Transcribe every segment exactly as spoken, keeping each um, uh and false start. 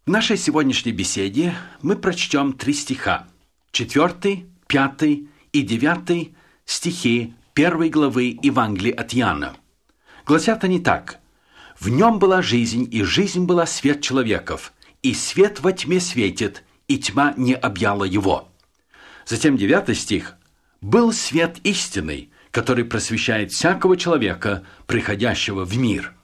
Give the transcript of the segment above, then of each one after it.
В нашей сегодняшней беседе мы прочтем три стиха. Четвертый, пятый и девятый стихи первой главы Евангелия от Иоанна. Гласят они так. «В нем была жизнь, и жизнь была свет человеков, и свет во тьме светит, и тьма не объяла его». Затем девятый стих. «Был свет истинный, который просвещает всякого человека, приходящего в мир».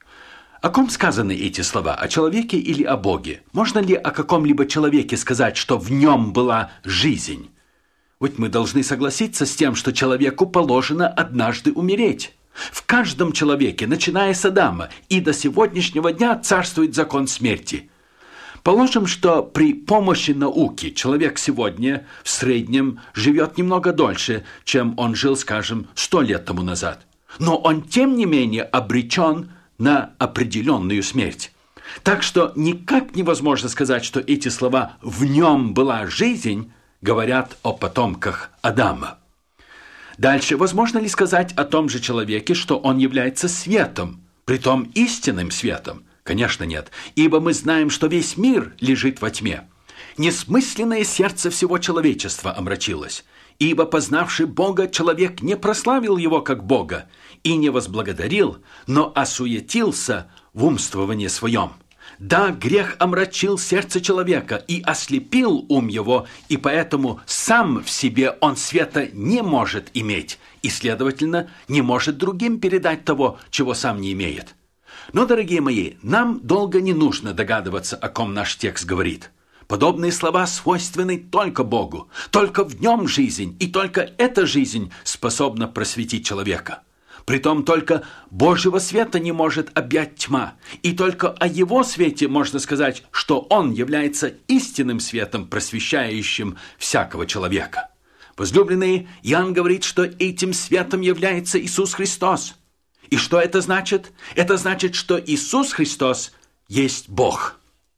О ком сказаны эти слова? О человеке или о Боге? Можно ли о каком-либо человеке сказать, что в нем была жизнь? Вот мы должны согласиться с тем, что человеку положено однажды умереть. В каждом человеке, начиная с Адама, и до сегодняшнего дня царствует закон смерти. Положим, что при помощи науки человек сегодня в среднем живет немного дольше, чем он жил, скажем, сто лет тому назад. Но он, тем не менее, обречен на определенную смерть. Так что никак невозможно сказать, что эти слова «в нем была жизнь» говорят о потомках Адама. Дальше, возможно ли сказать о том же человеке, что он является светом, притом истинным светом? Конечно, нет, ибо мы знаем, что весь мир лежит во тьме. Несмысленное сердце всего человечества омрачилось, ибо, познавший Бога, человек не прославил его как Бога и не возблагодарил, но осуетился в умствовании своем. Да, грех омрачил сердце человека и ослепил ум его, и поэтому сам в себе он света не может иметь, и, следовательно, не может другим передать того, чего сам не имеет. Но, дорогие мои, нам долго не нужно догадываться, о ком наш текст говорит. Подобные слова свойственны только Богу, только в нем жизнь, и только эта жизнь способна просветить человека. Притом только Божьего света не может объять тьма, и только о его свете можно сказать, что он является истинным светом, просвещающим всякого человека. Возлюбленные, Иоанн говорит, что этим светом является Иисус Христос. И что это значит? Это значит, что Иисус Христос есть Бог.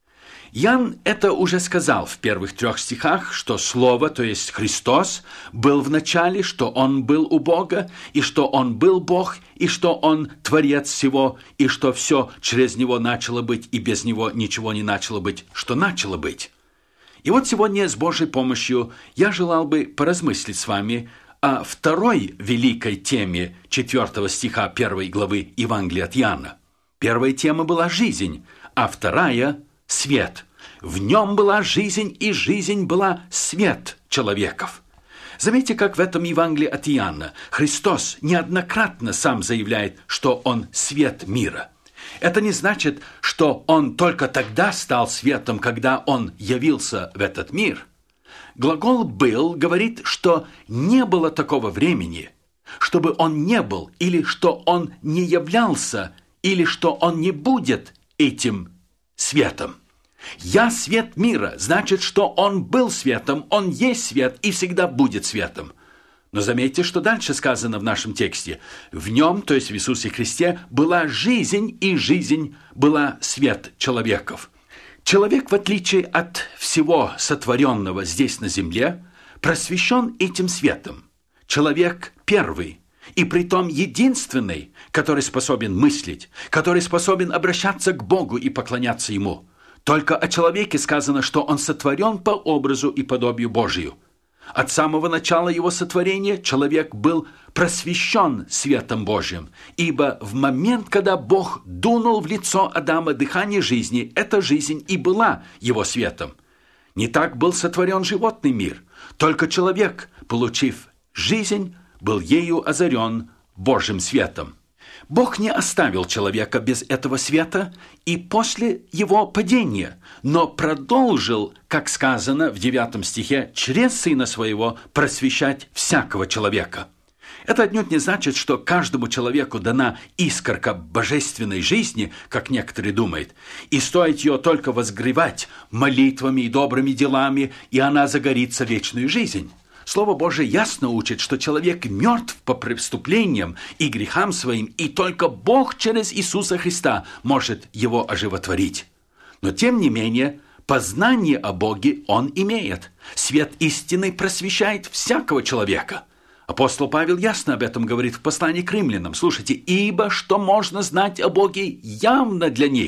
Иоанн это уже сказал в первых трех стихах, что Слово, то есть Христос, был в начале, что Он был у Бога, и что Он был Бог, и что Он Творец всего, и что все через Него начало быть, и без Него ничего не начало быть, что начало быть. И вот сегодня с Божьей помощью я желал бы поразмыслить с вами о второй великой теме четвертого стиха первой главы Евангелия от Иоанна. Первая тема была жизнь, а вторая – свет. В нем была жизнь, и жизнь была свет человеков. Заметьте, как в этом Евангелии от Иоанна Христос неоднократно сам заявляет, что Он свет мира. Это не значит, что Он только тогда стал светом, когда Он явился в этот мир. Глагол «был» говорит, что не было такого времени, чтобы Он не был, или что Он не являлся, или что Он не будет этим светом. «Я свет мира» значит, что Он был светом, Он есть свет и всегда будет светом. Но заметьте, что дальше сказано в нашем тексте. В Нем, то есть в Иисусе Христе, была жизнь, и жизнь была свет человеков. Человек, в отличие от всего сотворенного здесь на земле, просвещен этим светом. Человек первый, и притом единственный, который способен мыслить, который способен обращаться к Богу и поклоняться Ему. Только о человеке сказано, что он сотворен по образу и подобию Божию. От самого начала его сотворения человек был просвещен светом Божьим, ибо в момент, когда Бог дунул в лицо Адама дыхание жизни, эта жизнь и была его светом. Не так был сотворен животный мир, только человек, получив жизнь, был ею озарен Божьим светом. Бог не оставил человека без этого света и после его падения, но продолжил, как сказано в девятом стихе, через Сына Своего просвещать всякого человека. Это отнюдь не значит, что каждому человеку дана искорка божественной жизни, как некоторые думают, и стоит ее только возгревать молитвами и добрыми делами, и она загорится вечную жизнь. Слово Божие ясно учит, что человек мертв по преступлениям и грехам своим, и только Бог через Иисуса Христа может его оживотворить. Но тем не менее, познание о Боге он имеет. Свет истины просвещает всякого человека. Апостол Павел ясно об этом говорит в послании к римлянам. Слушайте, «Ибо что можно знать о Боге явно для них,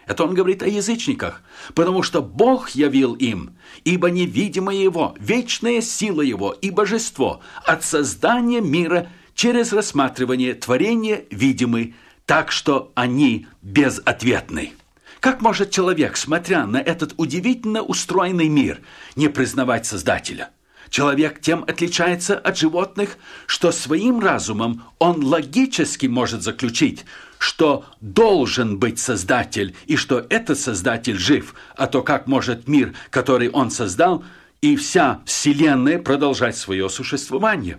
Это он говорит о язычниках, потому что Бог явил им, ибо невидимое Его, вечная сила Его и божество от создания мира через рассматривание творения видимы, так что они безответны. Как может человек, смотря на этот удивительно устроенный мир, не признавать Создателя? Человек тем отличается от животных, что своим разумом он логически может заключить, что должен быть Создатель и что этот Создатель жив, а то как может мир, который он создал, и вся Вселенная продолжать свое существование?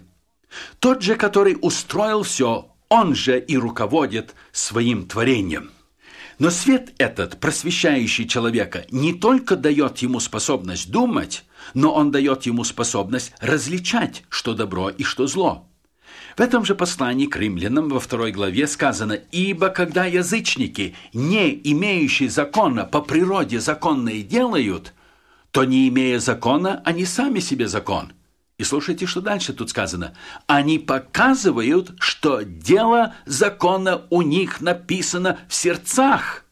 Тот же, который устроил все, он же и руководит своим творением. Но свет этот, просвещающий человека, не только дает ему способность думать, но он дает ему способность различать, что добро и что зло. В этом же послании к римлянам во второй главе сказано: «Ибо когда язычники, не имеющие закона, по природе законные делают, то, не имея закона, они сами себе закон». И слушайте, что дальше тут сказано. «Они показывают, что дело закона у них написано в сердцах,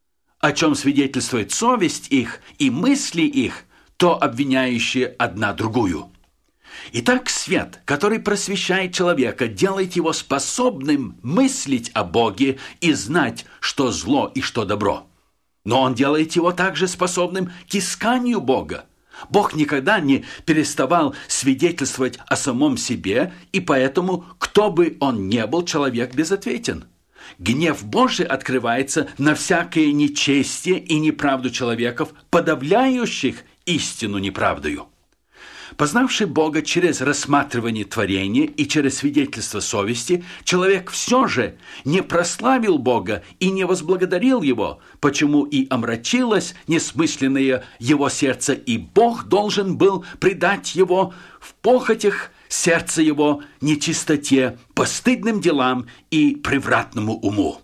о чем свидетельствует совесть их и мысли их, то обвиняющие одна другую». Итак, свет, который просвещает человека, делает его способным мыслить о Боге и знать, что зло и что добро. Но он делает его также способным к исканию Бога. Бог никогда не переставал свидетельствовать о самом себе, и поэтому, кто бы он ни был, человек безответен. Гнев Божий открывается на всякое нечестие и неправду человеков, подавляющих истину неправдою. Познавший Бога через рассматривание творения и через свидетельство совести, человек все же не прославил Бога и не возблагодарил Его, почему и омрачилось несмысленное его сердце, и Бог должен был предать его в похотях сердца его нечистоте, постыдным делам и превратному уму.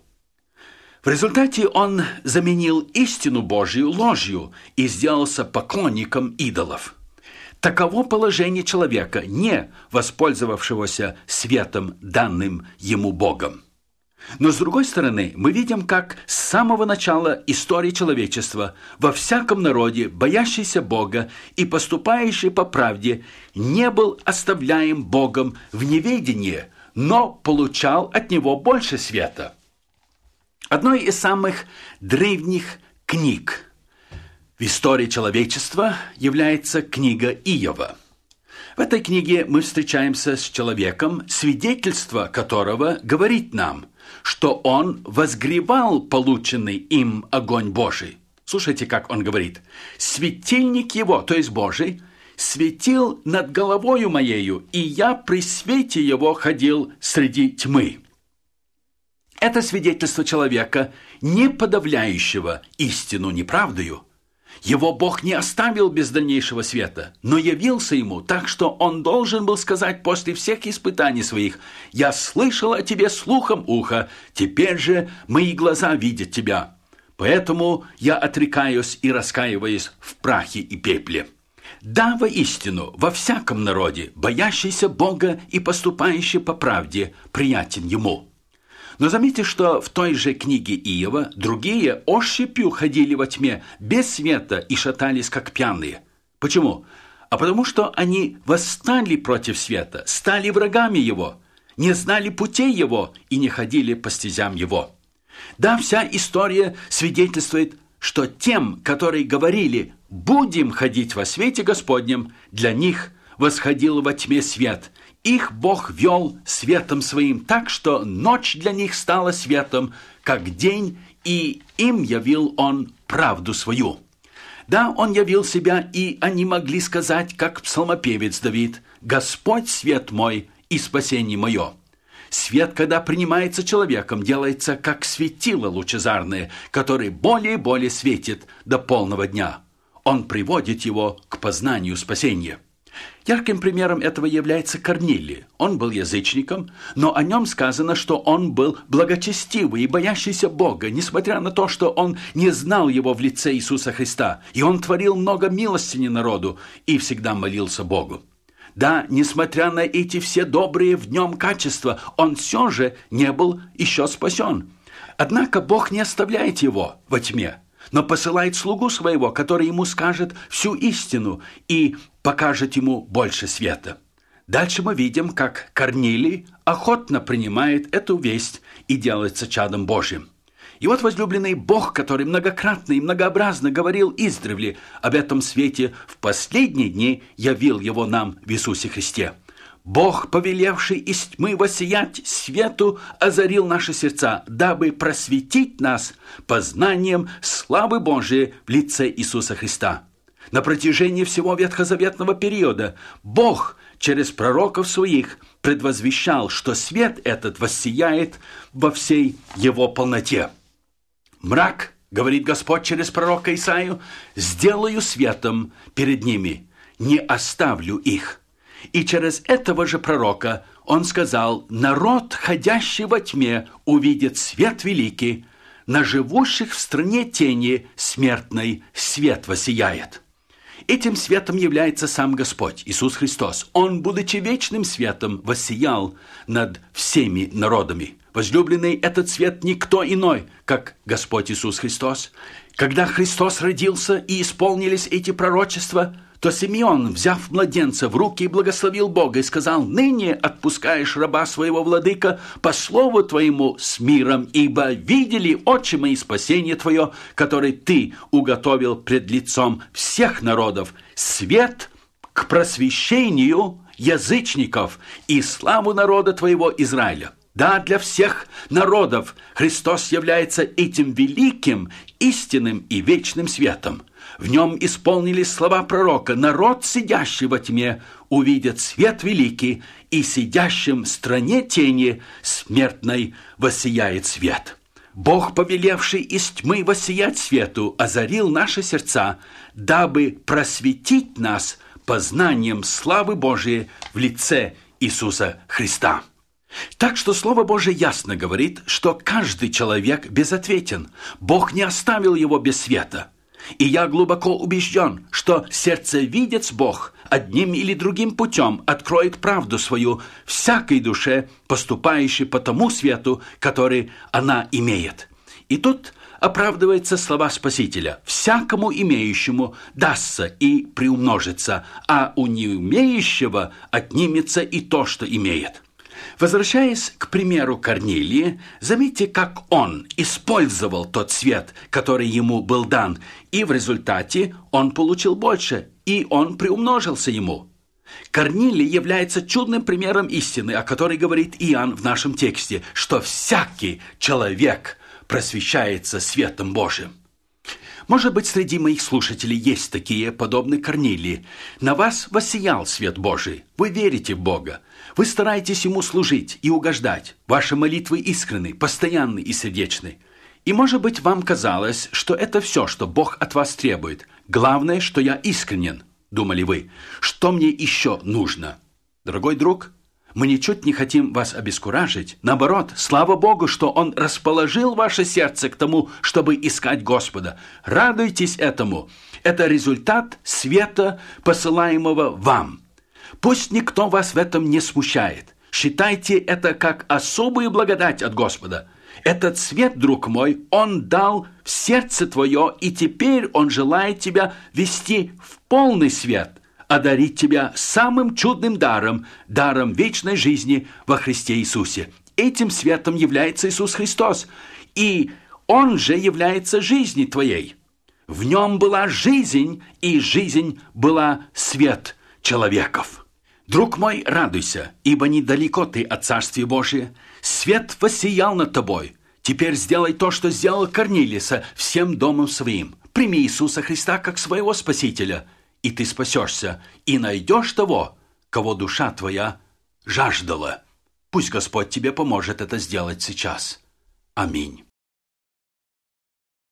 В результате он заменил истину Божию ложью и сделался поклонником идолов. Таково положение человека, не воспользовавшегося светом, данным ему Богом. Но, с другой стороны, мы видим, как с самого начала истории человечества во всяком народе, боящийся Бога и поступающий по правде, не был оставляем Богом в неведении, но получал от Него больше света. Одной из самых древних книг в истории человечества является книга Иова. В этой книге мы встречаемся с человеком, свидетельство которого говорит нам, что он возгревал полученный им огонь Божий. Слушайте, как он говорит. «Светильник его, то есть Божий, светил над головою моею, и я при свете его ходил среди тьмы». Это свидетельство человека, не подавляющего истину неправдою. Его Бог не оставил без дальнейшего света, но явился ему так, что он должен был сказать после всех испытаний своих: «Я слышал о тебе слухом уха, теперь же мои глаза видят тебя. Поэтому я отрекаюсь и раскаиваюсь в прахе и пепле». Да, воистину, во всяком народе, боящийся Бога и поступающий по правде, приятен ему. Но заметьте, что в той же книге Иова другие ощупью ходили во тьме, без света, и шатались, как пьяные. Почему? А потому что они восстали против света, стали врагами его, не знали путей его и не ходили по стезям его. Да, вся история свидетельствует, что тем, которые говорили «будем ходить во свете Господнем», для них восходил во тьме свет. Их Бог вел светом своим так, что ночь для них стала светом, как день, и им явил Он правду свою. Да, Он явил себя, и они могли сказать, как псалмопевец Давид: «Господь свет мой и спасение мое». Свет, когда принимается человеком, делается как светило лучезарное, которое более и более светит до полного дня. Он приводит его к познанию спасения. Ярким примером этого является Корнилий. Он был язычником, но о нем сказано, что он был благочестивый и боящийся Бога, несмотря на то, что он не знал его в лице Иисуса Христа, и он творил много милостыни народу и всегда молился Богу. Да, несмотря на эти все добрые в нем качества, он все же не был еще спасен. Однако Бог не оставляет его во тьме, но посылает слугу своего, который ему скажет всю истину и покажет ему больше света. Дальше мы видим, как Корнилий охотно принимает эту весть и делается чадом Божьим. И вот возлюбленный Бог, который многократно и многообразно говорил издревле об этом свете, в последние дни явил его нам в Иисусе Христе. Бог, повелевший из тьмы воссиять свету, озарил наши сердца, дабы просветить нас познанием славы Божией в лице Иисуса Христа. На протяжении всего ветхозаветного периода Бог через пророков своих предвозвещал, что свет этот воссияет во всей его полноте. «Мрак, — говорит Господь через пророка Исаию, — сделаю светом перед ними, не оставлю их». И через этого же пророка он сказал: «Народ, ходящий во тьме, увидит свет великий, на живущих в стране тени смертной свет воссияет». Этим светом является сам Господь, Иисус Христос. Он, будучи вечным светом, воссиял над всеми народами. Возлюбленный, этот свет никто иной, как Господь Иисус Христос. Когда Христос родился и исполнились эти пророчества, то Симеон, взяв младенца в руки, благословил Бога и сказал: «Ныне отпускаешь раба своего, владыка, по слову твоему с миром, ибо видели очи мои спасение твое, которое ты уготовил пред лицом всех народов, свет к просвещению язычников и славу народа твоего Израиля». Да, для всех народов Христос является этим великим, истинным и вечным светом. В нем исполнились слова пророка: «Народ, сидящий во тьме, увидит свет великий, и сидящим в стране тени смертной воссияет свет». Бог, повелевший из тьмы воссиять свету, озарил наши сердца, дабы просветить нас познанием славы Божией в лице Иисуса Христа. Так что Слово Божие ясно говорит, что каждый человек безответен. Бог не оставил его без света. И я глубоко убежден, что сердцевидец Бог одним или другим путем откроет правду свою всякой душе, поступающей по тому свету, который она имеет. И тут оправдываются слова Спасителя: «Всякому имеющему дастся и приумножится, а у неумеющего отнимется и то, что имеет». Возвращаясь к примеру Корнилия, заметьте, как он использовал тот свет, который ему был дан, и в результате он получил больше, и он приумножился ему. Корнилий является чудным примером истины, о которой говорит Иоанн в нашем тексте, что всякий человек просвещается светом Божиим. Может быть, среди моих слушателей есть такие, подобные Корнилии. На вас воссиял свет Божий. Вы верите в Бога. Вы стараетесь Ему служить и угождать. Ваши молитвы искренны, постоянны и сердечны. И, может быть, вам казалось, что это все, что Бог от вас требует. Главное, что я искренен, думали вы. Что мне еще нужно? Дорогой друг, мы ничуть не хотим вас обескуражить. Наоборот, слава Богу, что Он расположил ваше сердце к тому, чтобы искать Господа. Радуйтесь этому. Это результат света, посылаемого вам. Пусть никто вас в этом не смущает. Считайте это как особую благодать от Господа. Этот свет, друг мой, Он дал в сердце твое, и теперь Он желает тебя вести в полный свет, одарить тебя самым чудным даром, даром вечной жизни во Христе Иисусе. Этим светом является Иисус Христос, и Он же является жизнью твоей. В Нем была жизнь, и жизнь была свет человеков. Друг мой, радуйся, ибо недалеко ты от Царствия Божия. Свет воссиял над тобой. Теперь сделай то, что сделал Корнилий со всем домом своим. Прими Иисуса Христа как своего Спасителя, и ты спасешься, и найдешь того, кого душа твоя жаждала. Пусть Господь тебе поможет это сделать сейчас. Аминь.